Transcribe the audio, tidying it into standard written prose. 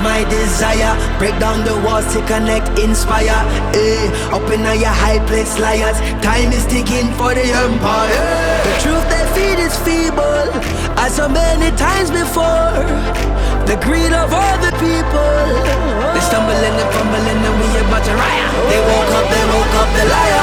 my desire. Break down the walls to connect, inspire. Up in your high place, liars. Time is ticking for the empire. The truth they feed is feeble, as so many times before. The greed of all the people. They stumbling and fumbling and we about to riot. They woke up the liar.